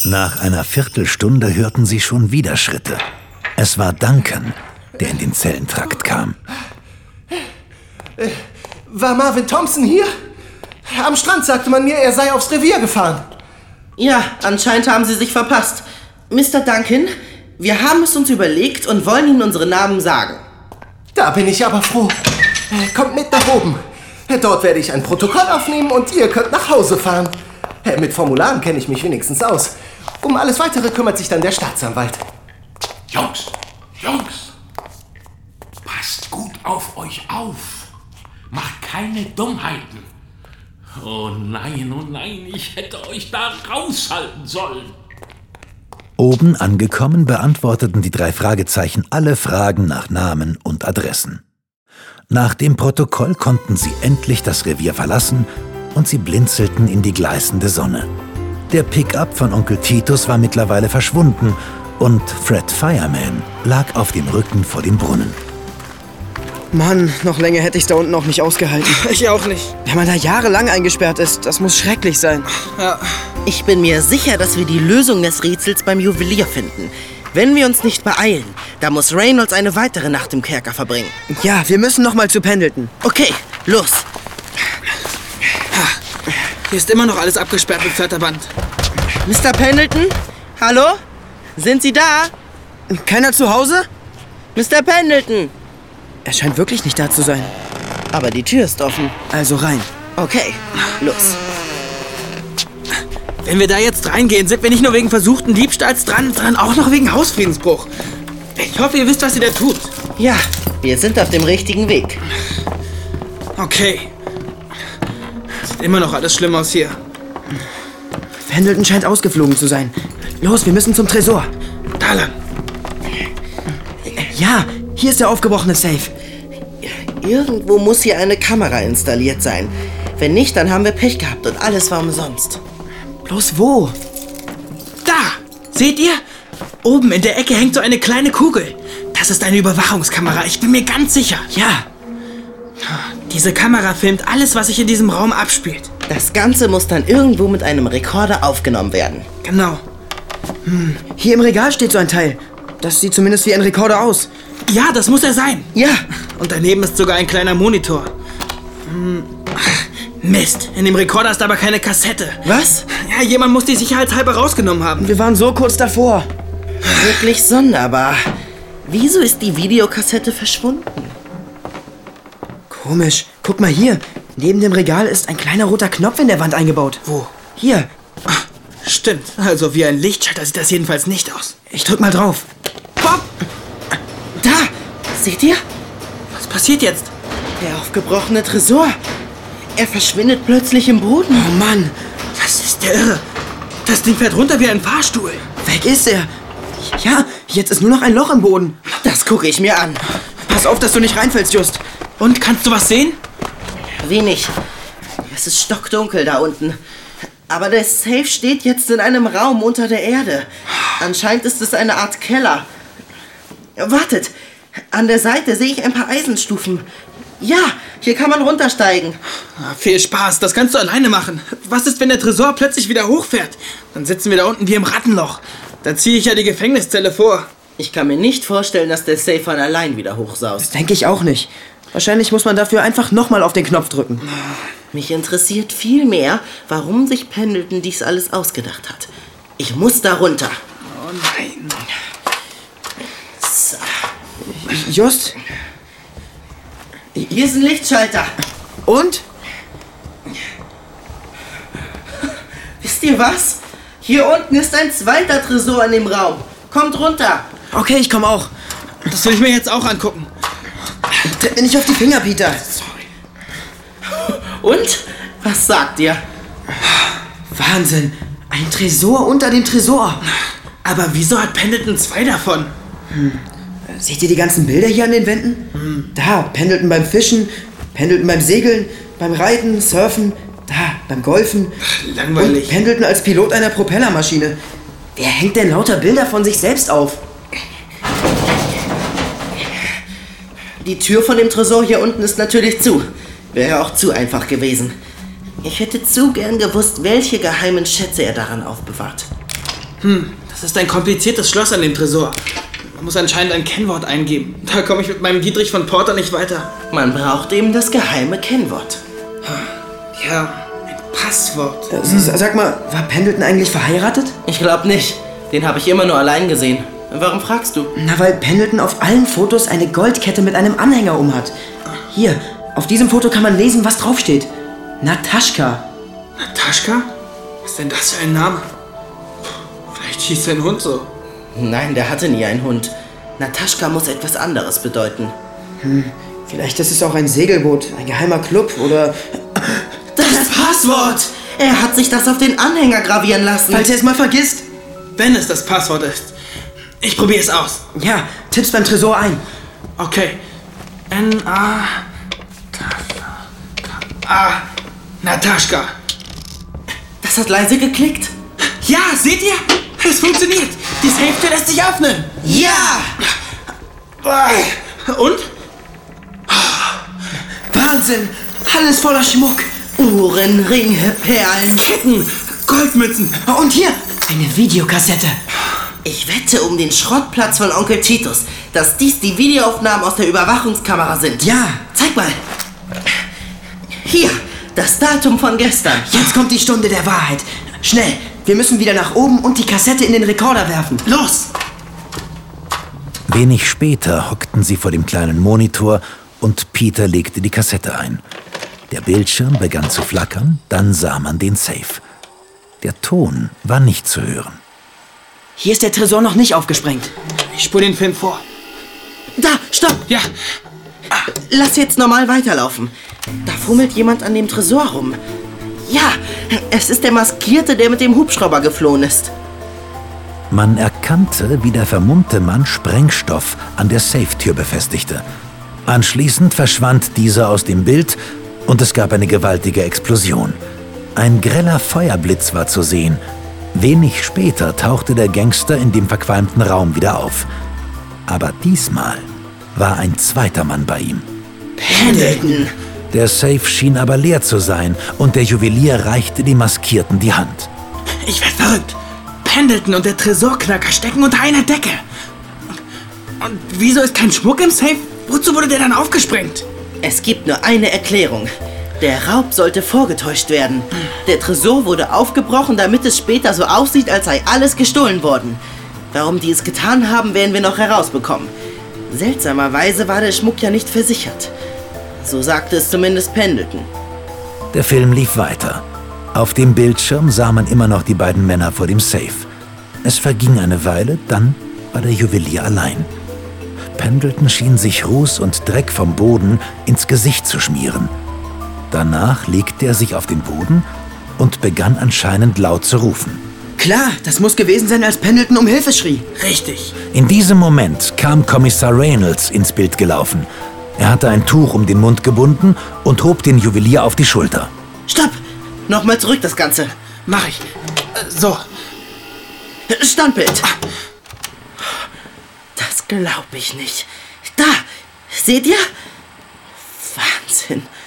Nach einer Viertelstunde hörten sie schon wieder Schritte. Es war Duncan, der in den Zellentrakt kam. War Marvin Thompson hier? Am Strand sagte man mir, er sei aufs Revier gefahren. Ja, anscheinend haben Sie sich verpasst. Mr. Duncan, wir haben es uns überlegt und wollen Ihnen unsere Namen sagen. Da bin ich aber froh. Kommt mit nach oben. Dort werde ich ein Protokoll aufnehmen und ihr könnt nach Hause fahren. Mit Formularen kenne ich mich wenigstens aus. Um alles Weitere kümmert sich dann der Staatsanwalt. Jungs, passt gut auf euch auf. Macht keine Dummheiten. Oh nein, ich hätte euch da raushalten sollen. Oben angekommen beantworteten die 3 Fragezeichen alle Fragen nach Namen und Adressen. Nach dem Protokoll konnten sie endlich das Revier verlassen und sie blinzelten in die gleißende Sonne. Der Pickup von Onkel Titus war mittlerweile verschwunden und Fred Fireman lag auf dem Rücken vor dem Brunnen. Mann, noch länger hätte ich's da unten auch nicht ausgehalten. Ich auch nicht. Wenn man da jahrelang eingesperrt ist, das muss schrecklich sein. Ja. Ich bin mir sicher, dass wir die Lösung des Rätsels beim Juwelier finden. Wenn wir uns nicht beeilen, da muss Reynolds eine weitere Nacht im Kerker verbringen. Ja, wir müssen noch mal zu Pendleton. Okay, los. Hier ist immer noch alles abgesperrt mit Förderband. Mr. Pendleton? Hallo? Sind Sie da? Keiner zu Hause? Mr. Pendleton? Er scheint wirklich nicht da zu sein. Aber die Tür ist offen. Also rein. Okay, los. Wenn wir da jetzt reingehen, sind wir nicht nur wegen versuchten Diebstahls dran, sondern auch noch wegen Hausfriedensbruch. Ich hoffe, ihr wisst, was ihr da tut. Ja, wir sind auf dem richtigen Weg. Okay. Sieht immer noch alles schlimm aus hier. Pendleton scheint ausgeflogen zu sein. Los, wir müssen zum Tresor. Da lang. Ja, hier ist der aufgebrochene Safe. Irgendwo muss hier eine Kamera installiert sein. Wenn nicht, dann haben wir Pech gehabt und alles war umsonst. Bloß wo? Da! Seht ihr? Oben in der Ecke hängt so eine kleine Kugel. Das ist eine Überwachungskamera, ich bin mir ganz sicher. Ja. Diese Kamera filmt alles, was sich in diesem Raum abspielt. Das Ganze muss dann irgendwo mit einem Rekorder aufgenommen werden. Genau. Hier im Regal steht so ein Teil. Das sieht zumindest wie ein Rekorder aus. Ja, das muss er sein. Ja. Und daneben ist sogar ein kleiner Monitor. Mist, in dem Rekorder ist aber keine Kassette. Was? Ja, jemand muss die sicherheitshalber rausgenommen haben. Wir waren so kurz davor. Wirklich sonderbar. Wieso ist die Videokassette verschwunden? Komisch. Guck mal hier. Neben dem Regal ist ein kleiner roter Knopf in der Wand eingebaut. Wo? Hier. Stimmt, also wie ein Lichtschalter sieht das jedenfalls nicht aus. Ich drück mal drauf. Pop! Da! Seht ihr? Was passiert jetzt? Der aufgebrochene Tresor. Er verschwindet plötzlich im Boden. Oh Mann. Das ist der Irre. Das Ding fährt runter wie ein Fahrstuhl. Weg ist er. Ja, jetzt ist nur noch ein Loch im Boden. Das gucke ich mir an. Pass auf, dass du nicht reinfällst, Just. Und, kannst du was sehen? Wenig. Es ist stockdunkel da unten. Aber der Safe steht jetzt in einem Raum unter der Erde. Anscheinend ist es eine Art Keller. Wartet, an der Seite sehe ich ein paar Eisenstufen. Ja, hier kann man runtersteigen. Viel Spaß, das kannst du alleine machen. Was ist, wenn der Tresor plötzlich wieder hochfährt? Dann sitzen wir da unten wie im Rattenloch. Dann ziehe ich ja die Gefängniszelle vor. Ich kann mir nicht vorstellen, dass der Safe von allein wieder Das hochsaust. denke ich auch nicht. Wahrscheinlich muss man dafür einfach nochmal auf den Knopf drücken. Mich interessiert viel mehr, warum sich Pendleton dies alles ausgedacht hat. Ich muss da runter. Oh nein. So. Just? Hier ist ein Lichtschalter. Und? Wisst ihr was? Hier unten ist ein zweiter Tresor in dem Raum. Kommt runter. Okay, ich komme auch. Das will ich mir jetzt auch angucken. Tritt mir nicht auf die Finger, Peter. Und? Was sagt ihr? Wahnsinn. Ein Tresor unter dem Tresor. Aber wieso hat Pendleton 2 davon? Seht ihr die ganzen Bilder hier an den Wänden? Da, Pendleton beim Fischen, Pendleton beim Segeln, beim Reiten, Surfen, da, beim Golfen. Langweilig. Und Pendleton als Pilot einer Propellermaschine. Wer hängt denn lauter Bilder von sich selbst auf? Die Tür von dem Tresor hier unten ist natürlich zu. Wäre auch zu einfach gewesen. Ich hätte zu gern gewusst, welche geheimen Schätze er daran aufbewahrt. Das ist ein kompliziertes Schloss an dem Tresor. Man muss anscheinend ein Kennwort eingeben. Da komme ich mit meinem Dietrich von Porter nicht weiter. Man braucht eben das geheime Kennwort. Ja, ein Passwort. Sag mal, war Pendleton eigentlich verheiratet? Ich glaube nicht. Den habe ich immer nur allein gesehen. Warum fragst du? Na, weil Pendleton auf allen Fotos eine Goldkette mit einem Anhänger umhat. Hier, auf diesem Foto kann man lesen, was draufsteht. Nataschka. Nataschka? Was ist denn das für ein Name? Vielleicht hieß sein Hund so. Nein, der hatte nie einen Hund. Nataschka muss etwas anderes bedeuten. Vielleicht ist es auch ein Segelboot, ein geheimer Club oder... Das Passwort! Er hat sich das auf den Anhänger gravieren lassen. Falls er es mal vergisst. Wenn es das Passwort ist. Ich probiere es aus. Ja, tipp's beim Tresor ein. Okay. N-A... Nataschka. Das hat leise geklickt. Ja, seht ihr? Es funktioniert. Die Safe-Tür lässt sich öffnen. Ja! Und? Wahnsinn! Alles voller Schmuck. Uhren, Ringe, Perlen. Ketten, Goldmützen. Und hier, eine Videokassette. Ich wette um den Schrottplatz von Onkel Titus, dass dies die Videoaufnahmen aus der Überwachungskamera sind. Ja. Zeig mal. Hier, das Datum von gestern. Jetzt kommt die Stunde der Wahrheit. Schnell, wir müssen wieder nach oben und die Kassette in den Rekorder werfen. Los! Wenig später hockten sie vor dem kleinen Monitor und Peter legte die Kassette ein. Der Bildschirm begann zu flackern, dann sah man den Safe. Der Ton war nicht zu hören. Hier ist der Tresor noch nicht aufgesprengt. Ich spule den Film vor. Da, stopp! Ja, Lass jetzt normal weiterlaufen. Da fummelt jemand an dem Tresor rum. Ja, es ist der Maskierte, der mit dem Hubschrauber geflohen ist. Man erkannte, wie der vermummte Mann Sprengstoff an der Safe-Tür befestigte. Anschließend verschwand dieser aus dem Bild und es gab eine gewaltige Explosion. Ein greller Feuerblitz war zu sehen. Wenig später tauchte der Gangster in dem verqualmten Raum wieder auf. Aber diesmal war ein zweiter Mann bei ihm. Pendleton! Der Safe schien aber leer zu sein und der Juwelier reichte dem Maskierten die Hand. ich werd verrückt. Pendleton und der Tresorknacker stecken unter einer Decke. Und wieso ist kein Schmuck im Safe? Wozu wurde der dann aufgesprengt? Es gibt nur eine Erklärung. Der Raub sollte vorgetäuscht werden. Der Tresor wurde aufgebrochen, damit es später so aussieht, als sei alles gestohlen worden. Warum die es getan haben, werden wir noch herausbekommen. Seltsamerweise war der Schmuck ja nicht versichert. So sagte es zumindest Pendleton. Der Film lief weiter. Auf dem Bildschirm sah man immer noch die beiden Männer vor dem Safe. Es verging eine Weile, dann war der Juwelier allein. Pendleton schien sich Ruß und Dreck vom Boden ins Gesicht zu schmieren. Danach legte er sich auf den Boden und begann anscheinend laut zu rufen. Klar, das muss gewesen sein, als Pendleton um Hilfe schrie. Richtig. In diesem Moment kam Kommissar Reynolds ins Bild gelaufen. Er hatte ein Tuch um den Mund gebunden und hob den Juwelier auf die Schulter. Stopp! Nochmal zurück das Ganze. Mach ich. So. Standbild. Das glaub ich nicht. Da! Seht ihr? Wahnsinn.